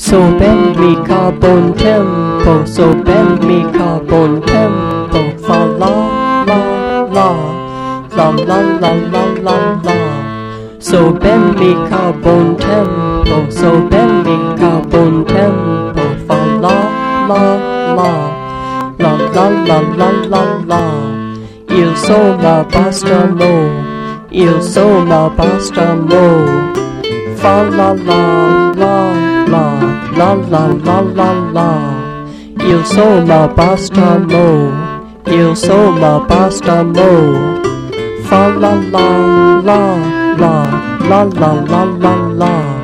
So ben mi ca bon tempo, so ben mi ca bon tempo, fa la la la la la la la la la. So ben mi ca bon tempo, so ben mi ca bon tempo, fa la la la la la la la la la. Il sol la basta mo, il sol la basta mo, fa la la la la la la la la la. Il sol la basta mo, il sol la basta mo, fa la la la la la la la la la.